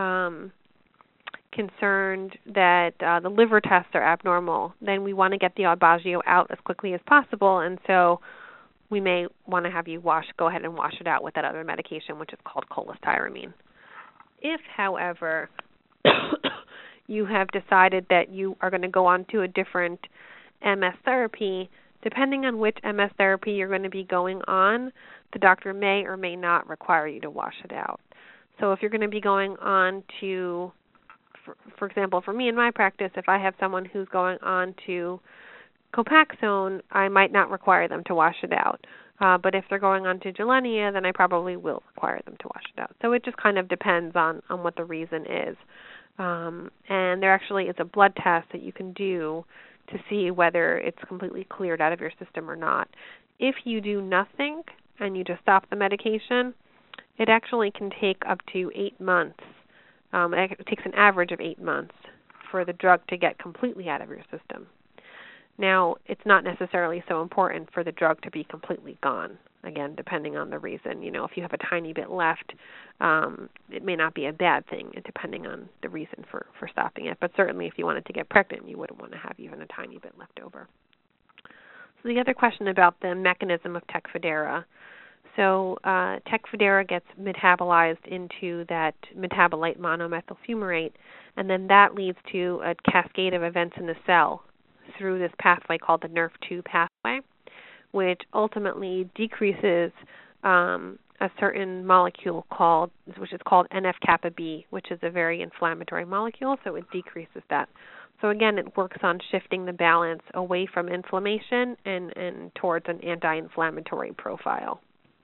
concerned that the liver tests are abnormal, then we want to get the Aubagio out as quickly as possible, and so we may want to have you go ahead and wash it out with that other medication, which is called cholestyramine. If, however, you have decided that you are going to go on to a different MS therapy, depending on which MS therapy you're going to be going on, the doctor may or may not require you to wash it out. So if you're going to be going on to, for example, for me in my practice, if I have someone who's going on to Copaxone, I might not require them to wash it out. But if they're going on to Gilenya, then I probably will require them to wash it out. So it just kind of depends on what the reason is. And there actually is a blood test that you can do to see whether it's completely cleared out of your system or not. If you do nothing and you just stop the medication, it actually can take up to 8 months. It takes an average of 8 months for the drug to get completely out of your system. Now, it's not necessarily so important for the drug to be completely gone, again, depending on the reason. You know, if you have a tiny bit left, it may not be a bad thing, depending on the reason for stopping it. But certainly if you wanted to get pregnant, you wouldn't want to have even a tiny bit left over. So the other question about the mechanism of Tecfidera. So Tecfidera gets metabolized into that metabolite monomethyl fumarate, and then that leads to a cascade of events in the cell through this pathway called the NRF2 pathway, which ultimately decreases a certain molecule which is called NF-kappa B, which is a very inflammatory molecule, so it decreases that. So again, it works on shifting the balance away from inflammation and towards an anti-inflammatory profile.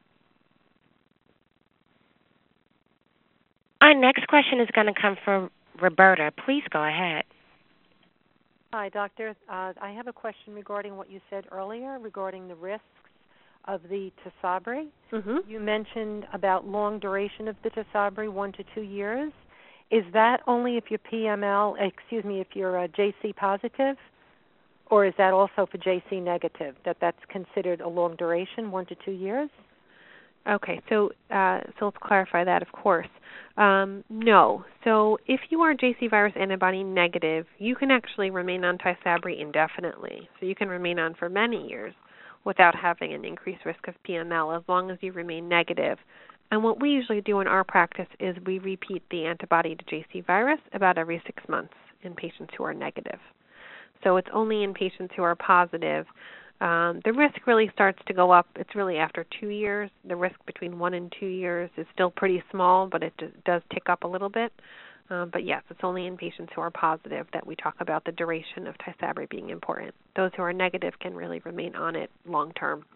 Our next question is going to come from Roberta. Please go ahead. Hi, doctor. I have a question regarding what you said earlier regarding the risks of the Tysabri. Mm-hmm. You mentioned about long duration of the Tysabri, 1 to 2 years. Is that only if you're if you're JC positive, or is that also for JC negative, that's considered a long duration, 1 to 2 years? Okay, so let's clarify that, of course. No. So if you are JC virus antibody negative, you can actually remain on Tysabri indefinitely. So you can remain on for many years without having an increased risk of PML as long as you remain negative. And what we usually do in our practice is we repeat the antibody to JC virus about every 6 months in patients who are negative. So it's only in patients who are positive. The risk really starts to go up. It's really after 2 years. The risk between 1 and 2 years is still pretty small, but it does tick up a little bit. But yes, it's only in patients who are positive that we talk about the duration of Tysabri being important. Those who are negative can really remain on it long term.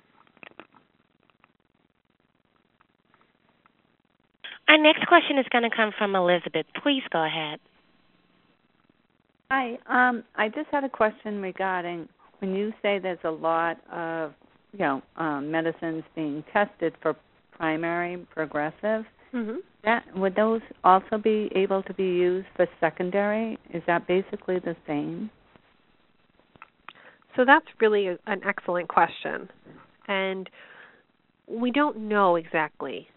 Our next question is going to come from Elizabeth. Please go ahead. Hi. I just had a question regarding when you say there's a lot of, medicines being tested for primary progressive. Mm-hmm. Would those also be able to be used for secondary? Is that basically the same? So that's really an excellent question, and we don't know exactly.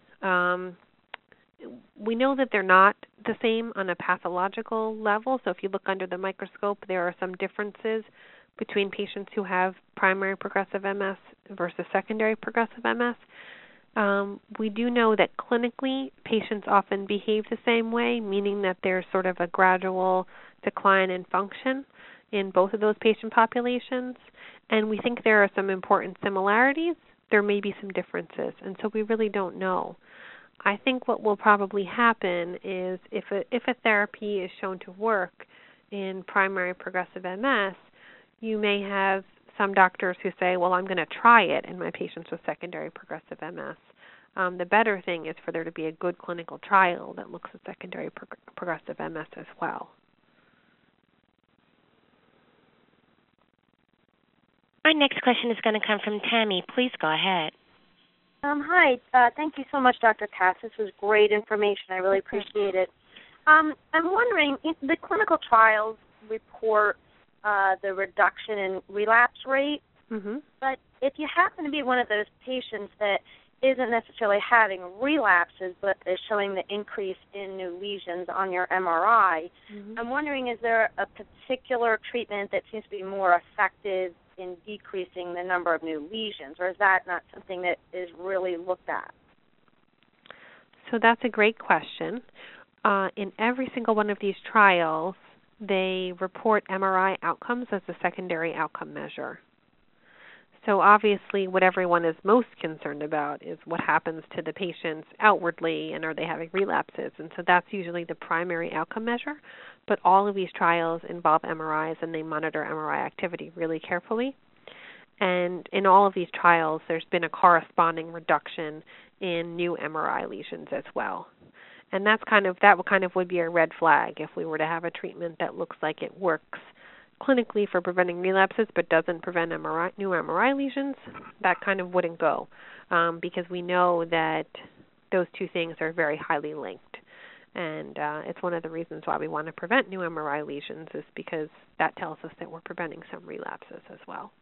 We know that they're not the same on a pathological level. So if you look under the microscope, there are some differences between patients who have primary progressive MS versus secondary progressive MS. We do know that clinically patients often behave the same way, meaning that there's sort of a gradual decline in function in both of those patient populations. And we think there are some important similarities. There may be some differences, and so we really don't know. I think what will probably happen is if a therapy is shown to work in primary progressive MS, you may have some doctors who say, well, I'm going to try it in my patients with secondary progressive MS. The better thing is for there to be a good clinical trial that looks at secondary progressive MS as well. Our next question is going to come from Tammy. Please go ahead. Hi. Thank you so much, Dr. Cass. This was great information. I really appreciate it. I'm wondering, if the clinical trials report the reduction in relapse rate, but if you happen to be one of those patients that isn't necessarily having relapses but is showing the increase in new lesions on your MRI, I'm wondering, is there a particular treatment that seems to be more effective in decreasing the number of new lesions, or is that not something that is really looked at? So that's a great question. In every single one of these trials, they report MRI outcomes as a secondary outcome measure. So obviously what everyone is most concerned about is what happens to the patients outwardly and are they having relapses. And so that's usually the primary outcome measure. But all of these trials involve MRIs and they monitor MRI activity really carefully. And in all of these trials, there's been a corresponding reduction in new MRI lesions as well. And that would be a red flag if we were to have a treatment that looks like it works clinically for preventing relapses but doesn't prevent new MRI lesions. That kind of wouldn't go because we know that those two things are very highly linked. And it's one of the reasons why we want to prevent new MRI lesions is because that tells us that we're preventing some relapses as well.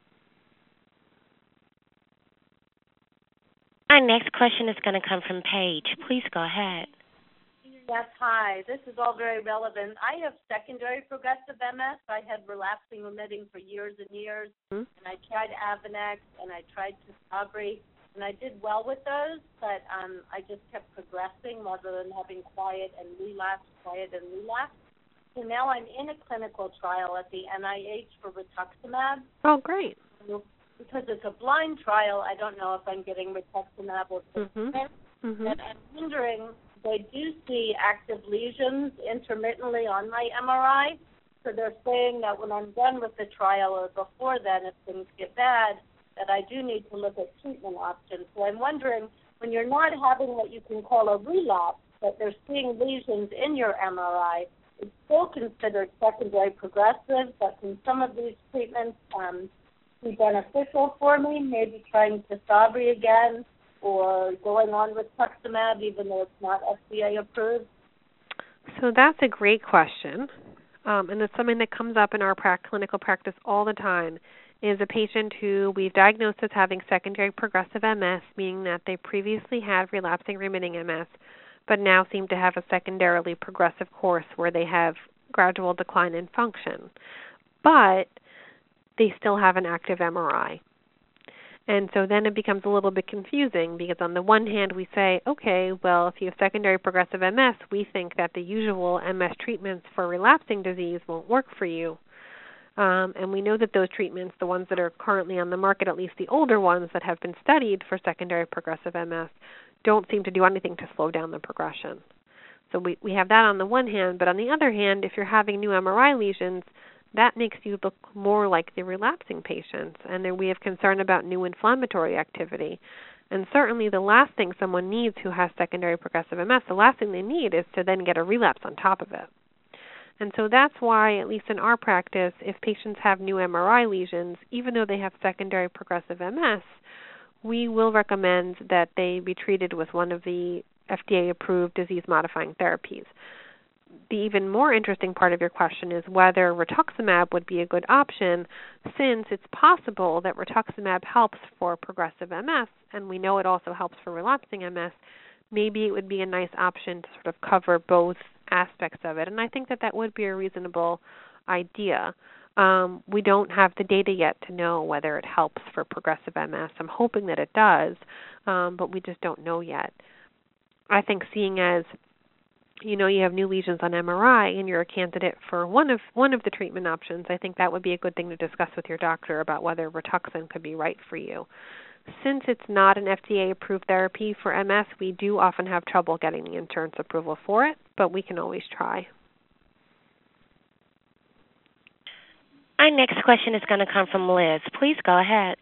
Our next question is going to come from Paige. Please go ahead. Yes, hi. This is all very relevant. I have secondary progressive MS. I had relapsing remitting for years and years, and I tried Avonex, and I tried Tisabri, and I did well with those, but I just kept progressing rather than having quiet and relapse. So now I'm in a clinical trial at the NIH for rituximab. Oh, great. Because it's a blind trial, I don't know if I'm getting rituximab or treatment. And I'm wondering, they do see active lesions intermittently on my MRI. So they're saying that when I'm done with the trial or before then, if things get bad, that I do need to look at treatment options. So I'm wondering, when you're not having what you can call a relapse, but they're seeing lesions in your MRI, it's still considered secondary progressive, but can some of these treatments be beneficial for me, maybe trying Tisabri again or going on with rituximab even though it's not FDA approved? So that's a great question, and it's something that comes up in our clinical practice all the time, is a patient who we've diagnosed as having secondary progressive MS, meaning that they previously had relapsing remitting MS, but now seem to have a secondarily progressive course where they have gradual decline in function. But they still have an active MRI. And so then it becomes a little bit confusing because on the one hand we say, okay, well, if you have secondary progressive MS, we think that the usual MS treatments for relapsing disease won't work for you. And we know that those treatments, the ones that are currently on the market, at least the older ones that have been studied for secondary progressive MS, don't seem to do anything to slow down the progression. So we have that on the one hand, but on the other hand, if you're having new MRI lesions, that makes you look more like the relapsing patients, and then we have concern about new inflammatory activity. And certainly the last thing someone needs who has secondary progressive MS, the last thing they need is to then get a relapse on top of it. And so that's why, at least in our practice, if patients have new MRI lesions, even though they have secondary progressive MS, we will recommend that they be treated with one of the FDA-approved disease-modifying therapies. The even more interesting part of your question is whether rituximab would be a good option, since it's possible that rituximab helps for progressive MS, and we know it also helps for relapsing MS. Maybe it would be a nice option to sort of cover both aspects of it, and I think that that would be a reasonable idea. We don't have the data yet to know whether it helps for progressive MS. I'm hoping that it does, but we just don't know yet. I think seeing as you have new lesions on MRI and you're a candidate for one of the treatment options, I think that would be a good thing to discuss with your doctor about whether Rituxan could be right for you. Since it's not an FDA-approved therapy for MS, we do often have trouble getting the insurance approval for it, but we can always try. Our next question is going to come from Liz. Please go ahead.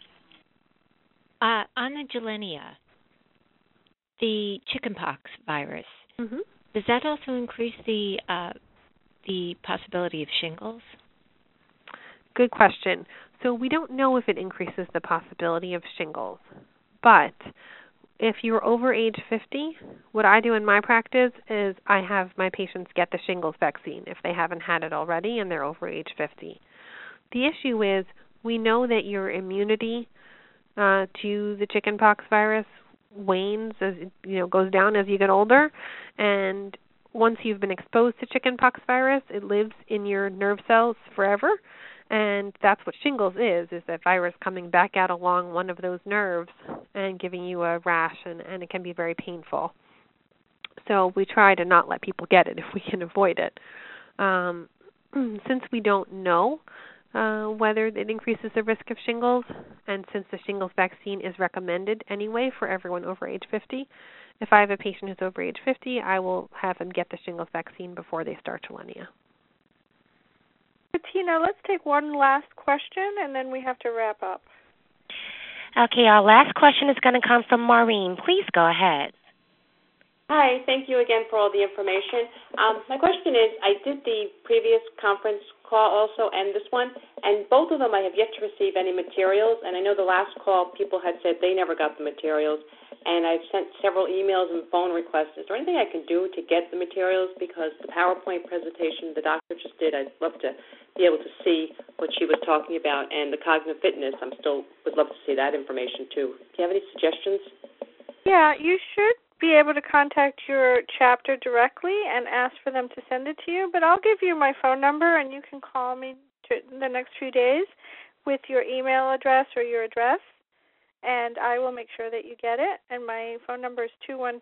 On the Gilenya, the chickenpox virus, does that also increase the possibility of shingles? Good question. So we don't know if it increases the possibility of shingles, but if you're over age 50, what I do in my practice is I have my patients get the shingles vaccine if they haven't had it already and they're over age 50. The issue is we know that your immunity to the chickenpox virus wanes as goes down as you get older, and once you've been exposed to chickenpox virus, it lives in your nerve cells forever, and that's what shingles is that virus coming back out along one of those nerves and giving you a rash, and it can be very painful. So we try to not let people get it if we can avoid it. Since we don't know whether it increases the risk of shingles, and since the shingles vaccine is recommended anyway for everyone over age 50, if I have a patient who's over age 50, I will have them get the shingles vaccine before they start Gilenya. Bettina, let's take one last question, and then we have to wrap up. Okay, our last question is going to come from Maureen. Please go ahead. Hi, thank you again for all the information. My question is, I did the previous conference call also and this one, and both of them I have yet to receive any materials, and I know the last call people had said they never got the materials, and I've sent several emails and phone requests. Is there anything I can do to get the materials? Because the PowerPoint presentation the doctor just did, I'd love to be able to see what she was talking about, and the cognitive fitness, would love to see that information too. Do you have any suggestions? Yeah, you should be able to contact your chapter directly and ask for them to send it to you, but I'll give you my phone number and you can call me the next few days with your email address or your address, and I will make sure that you get it. And my phone number is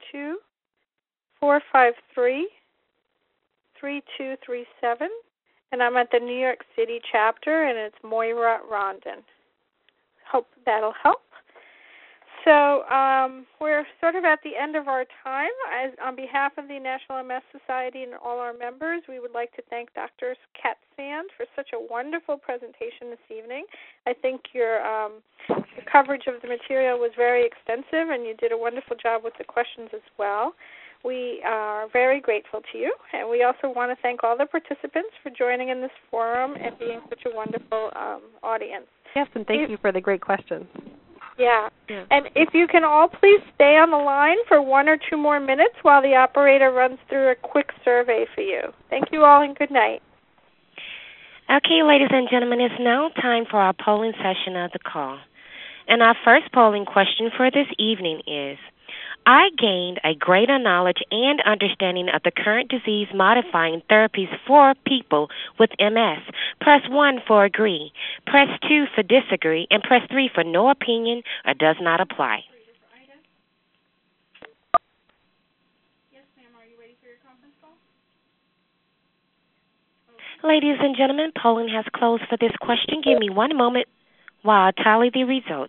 212-453-3237, and I'm at the New York City chapter, and it's Moira Rondon. Hope that'll help. So we're sort of at the end of our time. On behalf of the National MS Society and all our members, we would like to thank Dr. Katzand for such a wonderful presentation this evening. I think your coverage of the material was very extensive, and you did a wonderful job with the questions as well. We are very grateful to you, and we also want to thank all the participants for joining in this forum and being such a wonderful audience. Yes, and thank you for the great questions. Yeah, and if you can all please stay on the line for 1 or 2 more minutes while the operator runs through a quick survey for you. Thank you all, and good night. Okay, ladies and gentlemen, it's now time for our polling session of the call. And our first polling question for this evening is, I gained a greater knowledge and understanding of the current disease-modifying therapies for people with MS. Press 1 for agree, press 2 for disagree, and press 3 for no opinion or does not apply. Yes, ma'am. Are you ready for your conference call? Ladies and gentlemen, polling has closed for this question. Give me one moment while I tally the results.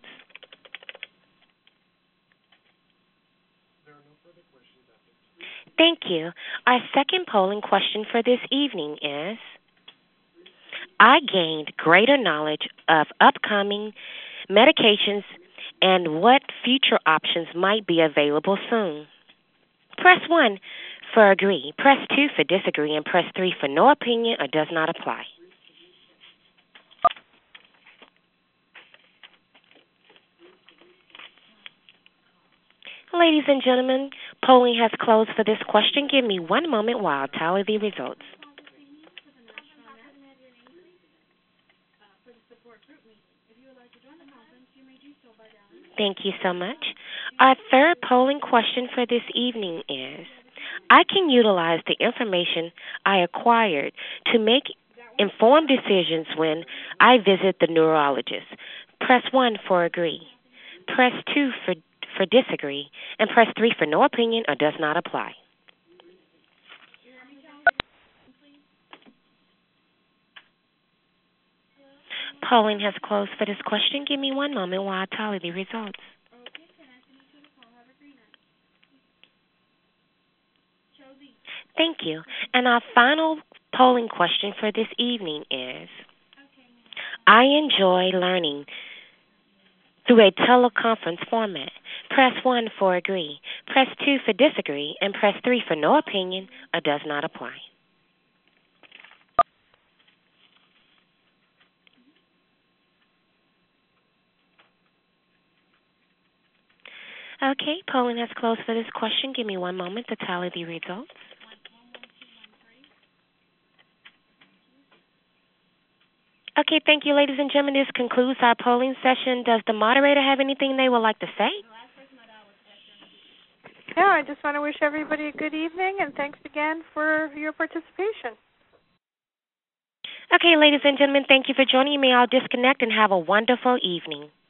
Thank you. Our second polling question for this evening is, I gained greater knowledge of upcoming medications and what future options might be available soon. Press 1 for agree, press 2 for disagree, and press 3 for no opinion or does not apply. Ladies and gentlemen, polling has closed for this question. Give me one moment while I tally the results. Thank you so much. Our third polling question for this evening is, I can utilize the information I acquired to make informed decisions when I visit the neurologist. Press 1 for agree. Press 2 for disagree, and press 3 for no opinion or does not apply. Polling has closed for this question. Give me one moment while I tally the results. Thank you. And our final polling question for this evening is, I enjoy learning through a teleconference format. Press 1 for agree, press 2 for disagree, and press 3 for no opinion or does not apply. Okay, polling has closed for this question. Give me one moment to tally the results. Okay, thank you, ladies and gentlemen. This concludes our polling session. Does the moderator have anything they would like to say? Yeah, I just want to wish everybody a good evening, and thanks again for your participation. Okay, ladies and gentlemen, thank you for joining me. I'll disconnect and have a wonderful evening.